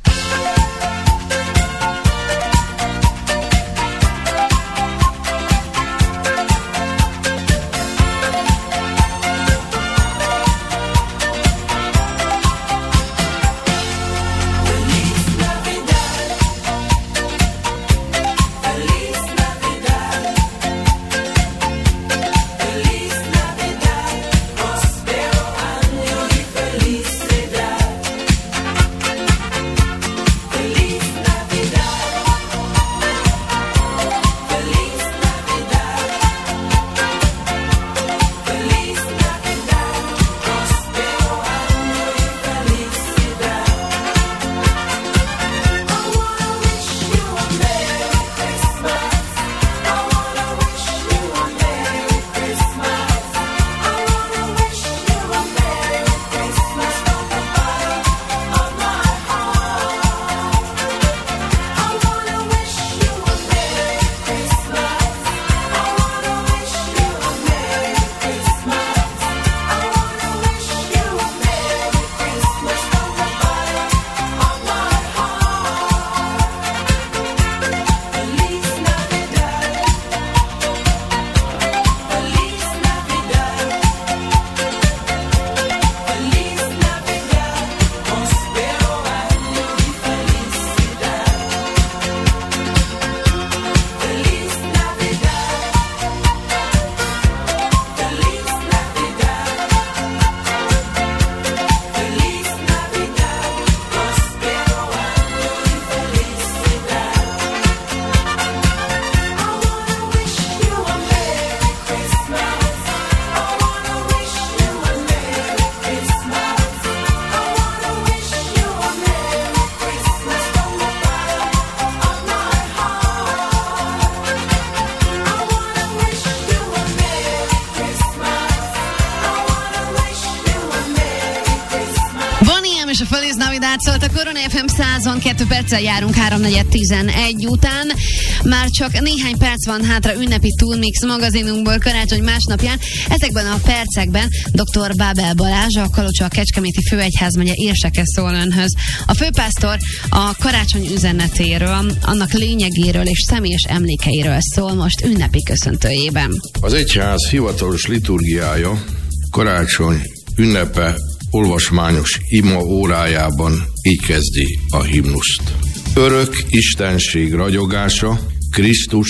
és a Feliz Navidad szólt a Korona ef em százon, kettő perccel járunk háromnegyed tizenegy után. Már csak néhány perc van hátra ünnepi Turmix magazinunkból karácsony másnapján. Ezekben a percekben dr. Bábel Balázs, a Kalocsa Kecskeméti Főegyházmegye érseke szól önhöz. A főpásztor a karácsony üzenetéről, annak lényegéről és személyes emlékeiről szól most ünnepi köszöntőjében. Az egyház hivatalos liturgiája karácsony ünnepe olvasmányos ima órájában így kezdi a himnuszt. Örök istenség ragyogása, Krisztus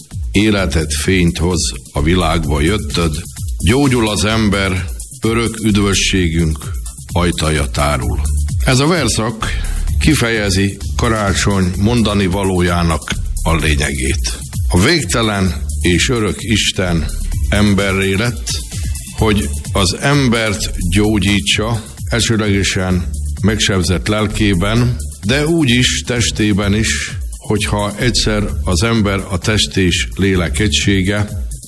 életet fényt hoz a világba jöttöd, gyógyul az ember, örök üdvösségünk ajtaja tárul. Ez a verszak kifejezi karácsony mondani valójának a lényegét. A végtelen és örök Isten emberré lett, hogy az embert gyógyítsa, elsőlegesen megsebzett lelkében, de úgy is testében is, hogyha egyszer az ember a test és lélek egysége,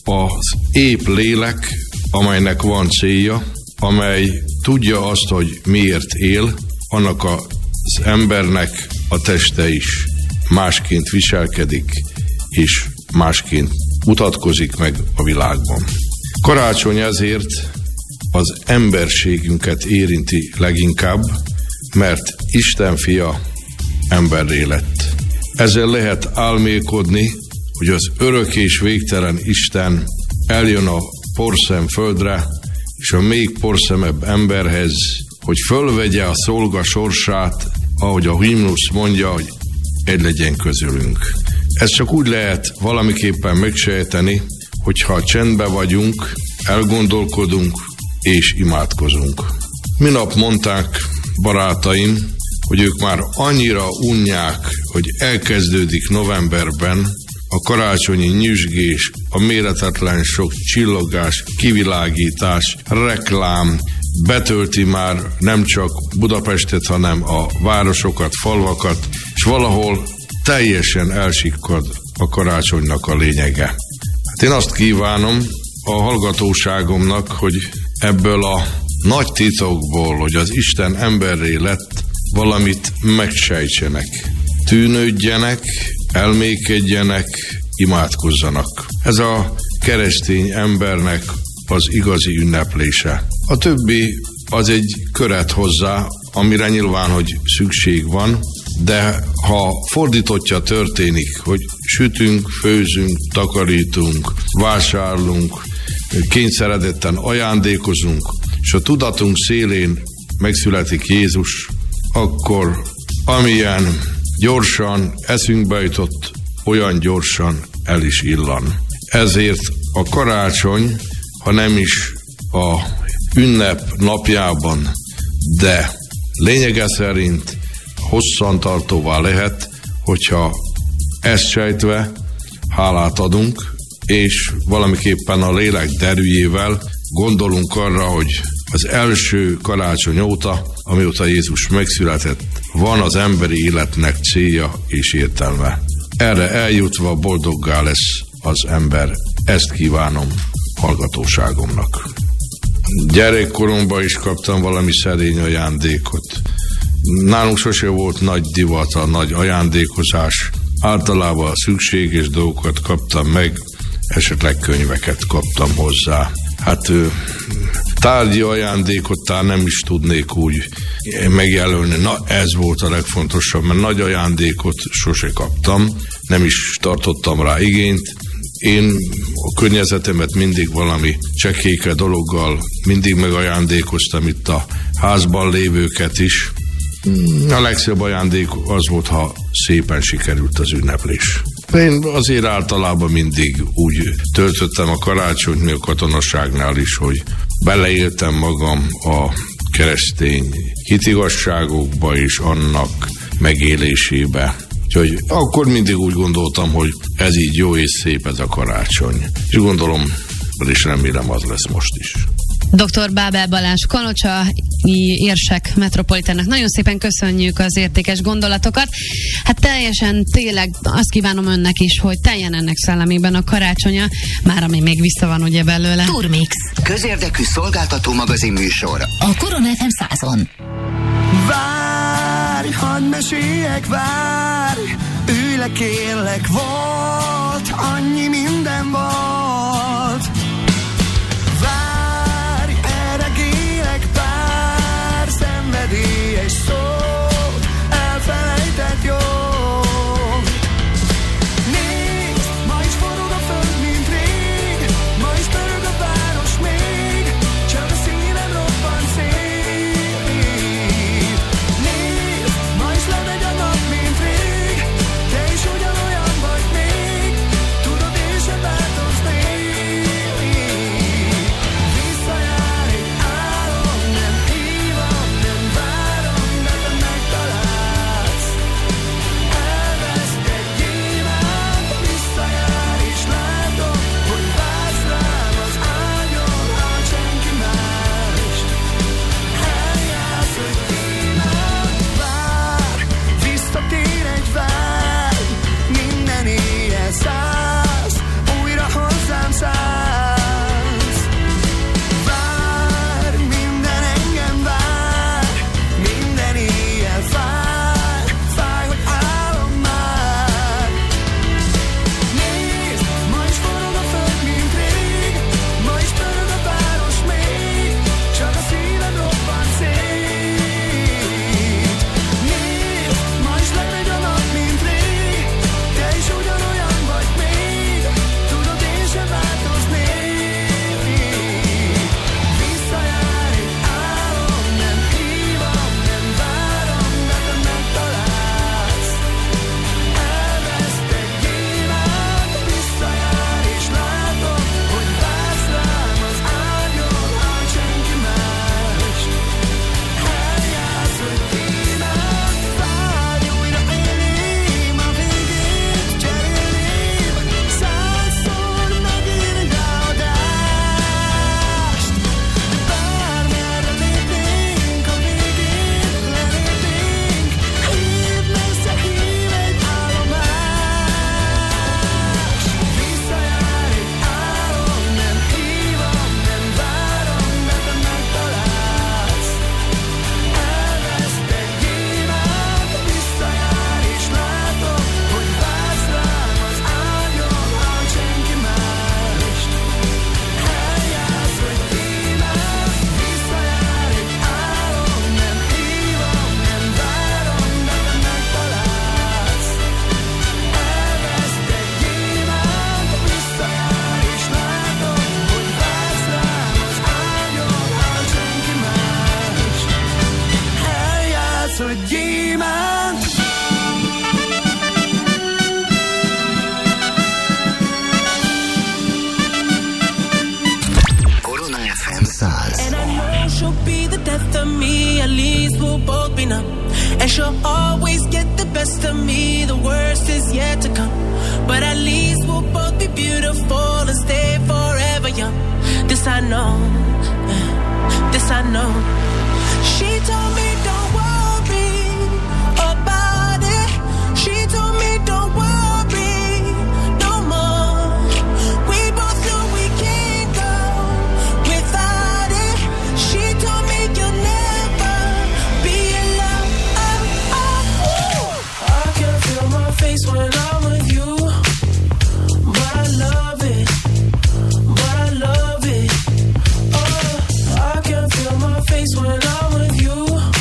az épp lélek, amelynek van célja, amely tudja azt, hogy miért él, annak az embernek a teste is másként viselkedik, és másként mutatkozik meg a világban. Karácsony ezért az emberségünket érinti leginkább, mert Isten fia emberré lett. Ezzel lehet álmélkodni, hogy az örök és végtelen Isten eljön a porszem földre, és a még porszemebb emberhez, hogy fölvegye a szolga sorsát, ahogy a himnusz mondja, hogy egy legyen közülünk. Ez csak úgy lehet valamiképpen megsejteni, hogyha csendben vagyunk, elgondolkodunk és imádkozunk. Minap mondták barátaim, hogy ők már annyira unják, hogy elkezdődik novemberben a karácsonyi nyüzsgés, a méretetlen sok csillogás, kivilágítás, reklám, betölti már nem csak Budapestet, hanem a városokat, falvakat, és valahol teljesen elsikkad a karácsonynak a lényege. Hát én azt kívánom a hallgatóságomnak, hogy ebből a nagy titokból, hogy az Isten emberré lett, valamit megsejtsenek, tűnődjenek, elmékedjenek, imádkozzanak. Ez a keresztény embernek az igazi ünneplése. A többi az egy köret hozzá, amire nyilván, hogy szükség van, de ha fordítottja történik, hogy sütünk, főzünk, takarítunk, vásárlunk, kényszeredetten ajándékozunk, és a tudatunk szélén megszületik Jézus, akkor amilyen gyorsan eszünkbe jutott, olyan gyorsan el is illan. Ezért a karácsony, ha nem is a ünnep napjában, de lényege szerint hosszantartóvá lehet, hogyha ezt sejtve hálát adunk, és valamiképpen a lélek derűjével gondolunk arra, hogy az első karácsony óta, amióta Jézus megszületett, van az emberi életnek célja és értelme. Erre eljutva boldoggá lesz az ember. Ezt kívánom hallgatóságomnak. Gyerekkoromban is kaptam valami szerény ajándékot. Nálunk sose volt nagy divat, a nagy ajándékozás. Általában szükséges dolgokat kaptam meg, esetleg könyveket kaptam hozzá. Hát tárgyi ajándékot talán nem is tudnék úgy megjelölni. Na, ez volt a legfontosabb, mert nagy ajándékot sose kaptam, nem is tartottam rá igényt. Én a környezetemet mindig valami csekéke dologgal mindig megajándékoztam, itt a házban lévőket is. A legszebb ajándék az volt, ha szépen sikerült az ünneplés. Én azért általában mindig úgy töltöttem a karácsonyt, még a katonasságnál is, hogy beleéltem magam a keresztény hitigasságokba és annak megélésébe. Úgyhogy akkor mindig úgy gondoltam, hogy ez így jó és szép ez a karácsony. És gondolom, és remélem az lesz most is. doktor Bábel Balázs, Kalocsai érsek metropolitának nagyon szépen köszönjük az értékes gondolatokat. Hát teljesen tényleg azt kívánom önnek is, hogy teljen ennek szellemében a karácsonya, már ami még vissza van ugye belőle. Turmix. Közérdekű szolgáltató magazin műsor. A Korona ef em százon. Várj, hadd meséljek, várj, ülj le kérlek, volt, annyi minden volt. Várj, eregélek pár szenvedélyes szót, elfelejtett jó. Nézd, ma is forog a föld, mint rég, ma is pörög a város még, csak a szívem robban szép. Nézd, ma is lemegy a nap, mint rég, te is ugyanolyan vagy még, tudod, én sem változtam. em száz. And I know she'll be the death of me, at least we'll both be numb. And she'll always get the best of me, the worst is yet to come. But at least we'll both be beautiful and stay forever young. This I know, this I know. She told me don't worry about it. She told me don't worry no more. We both know we can't go without it. She told me you'll never be alone. Oh, oh, oh. I can feel my face when I'm with you, but I love it, but I love it. Oh, I can feel my face when I'm with you,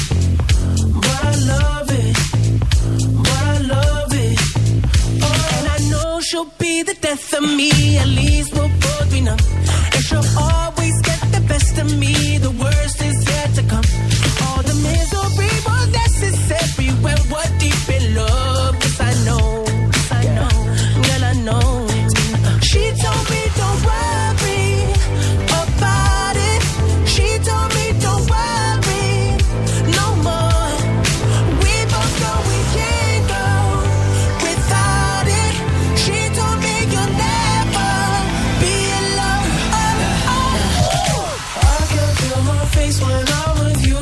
but I love it, but I love it. Oh, and I know she'll be the death of me, at least we'll both be numb. And she'll always get the best of me, the worst is yet to come. All the misery was necessary when we're deep in love. Yes, I know, yes, I know, girl, I know. She told me don't worry about it. She told me don't worry no more. We both know we can't go without it. She told me you'll never be alone. Oh, oh. I can feel my face when I'm with you,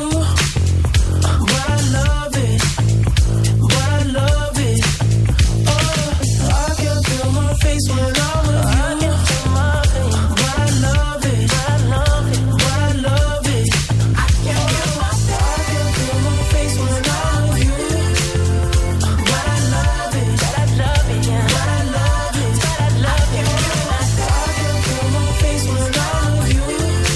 but I love it, but I love it. Oh, I can feel my face when I'm with you, but I love it, but I love it, but I love it. I can feel my I can feel my face when I'm with you, but I love it, but I love it, yeah. But I love it, but I love it. I can feel my face when I'm with you,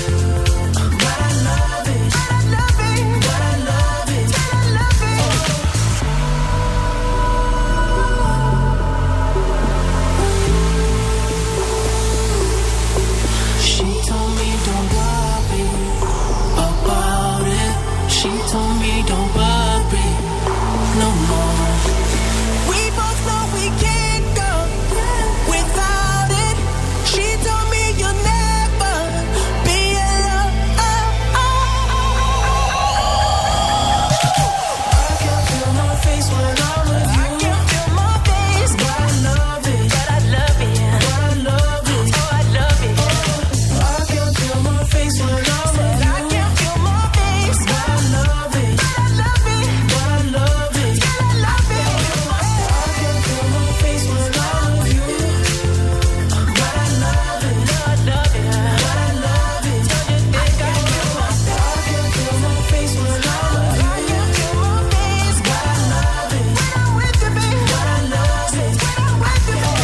but I love it, but I love it, but I love it, but I love it. She told me don't worry about it. She told me don't worry no more. We both know we can't go without it. She told me you'll never be alone. I can feel my face when I'm with you. I can feel my face, but I love it, but I love it, yeah. But I love it, oh I love it. I can feel my face when I'm with you. I can feel my face, but I love it, but I love it, but I love it, but I love it. I can feel my face when I'm with you, but I love it, but I love it, but I love it. Don't you think I feel my I can feel my face when I'm with you. I can feel my face, but I love it, when I'm with you, baby. But I love it, when I'm with you, baby.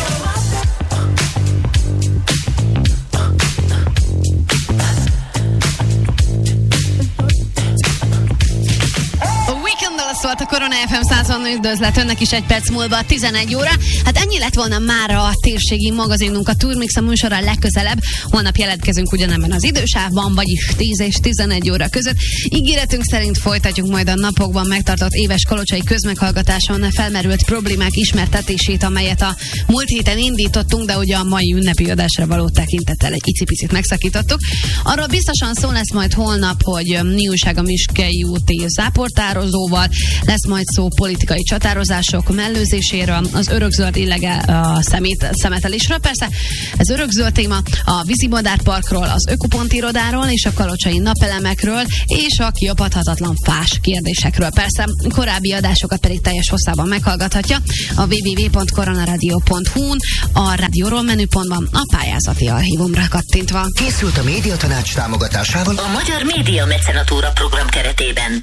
A Weekend-dal szólt a Korona ef em százon, üdvözlet önnek is egy perc múlva tizenegy óra. Hát ennyi lett volna mára a térségi magazinunk, a Turmix a műsorral legközelebb. Holnap jelentkezünk ugyanebben az idősávban, vagyis tíz és tizenegy óra között. Ígéretünk szerint folytatjuk majd a napokban megtartott éves kalocsai közmeghallgatáson felmerült problémák ismertetését, amelyet a múlt héten indítottunk, de ugye a mai ünnepi adásra való tekintettel egy icipicit megszakítottuk. Arról biztosan szó lesz majd holnap, hogy mi újság a Miskei úti záportározóval, lesz majd szó politikai csatározások mellőzéséről, az örökzöld illegál a szemét, szemetelésről. Persze ez örökzöld téma, a vízimadárparkról, az ökopont irodáról és a kalocsai napelemekről és a kiapadhatatlan fás kérdésekről. Persze korábbi adásokat pedig teljes hosszában meghallgathatja a double-u double-u double-u pont koronaradio pont hu-n, a rádióról menüpontban a pályázati archívumra kattintva. Készült a Médiatanács támogatásával A Magyar Média Mecenatúra program keretében.